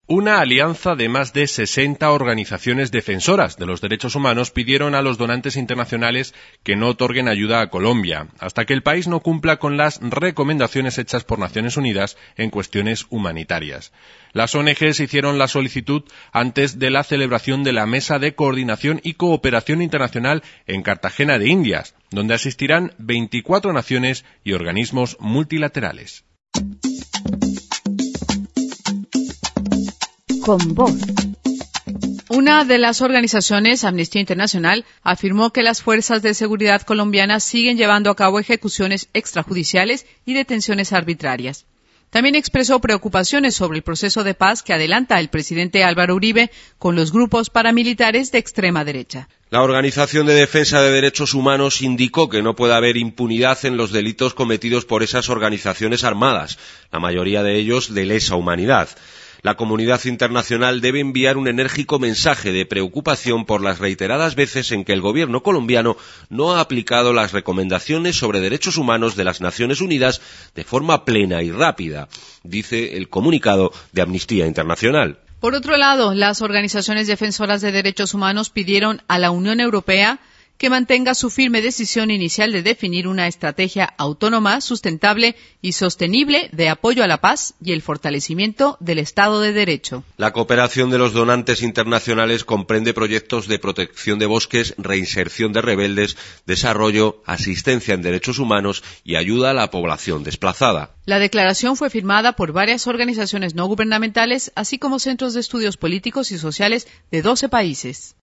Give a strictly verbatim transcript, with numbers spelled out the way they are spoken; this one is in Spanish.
Una alianza de más de sesenta organizaciones defensoras de los derechos humanos pidieron a los donantes internacionales que no otorguen ayuda a Colombia, hasta que el país no cumpla con las recomendaciones hechas por Naciones Unidas en cuestiones humanitarias. Las O N Ges hicieron la solicitud antes de la celebración de la Mesa de Coordinación y Cooperación Internacional en Cartagena de Indias, donde asistirán veinticuatro naciones y organismos multilaterales. Con voz. Una de las organizaciones, Amnistía Internacional, afirmó que las fuerzas de seguridad colombianas siguen llevando a cabo ejecuciones extrajudiciales y detenciones arbitrarias. También expresó preocupaciones sobre el proceso de paz que adelanta el presidente Álvaro Uribe con los grupos paramilitares de extrema derecha. La Organización de Defensa de Derechos Humanos indicó que no puede haber impunidad en los delitos cometidos por esas organizaciones armadas, la mayoría de ellos de lesa humanidad. La comunidad internacional debe enviar un enérgico mensaje de preocupación por las reiteradas veces en que el gobierno colombiano no ha aplicado las recomendaciones sobre derechos humanos de las Naciones Unidas de forma plena y rápida, dice el comunicado de Amnistía Internacional. Por otro lado, las organizaciones defensoras de derechos humanos pidieron a la Unión Europea que mantenga su firme decisión inicial de definir una estrategia autónoma, sustentable y sostenible de apoyo a la paz y el fortalecimiento del Estado de Derecho. La cooperación de los donantes internacionales comprende proyectos de protección de bosques, reinserción de rebeldes, desarrollo, asistencia en derechos humanos y ayuda a la población desplazada. La declaración fue firmada por varias organizaciones no gubernamentales, así como centros de estudios políticos y sociales de doce países.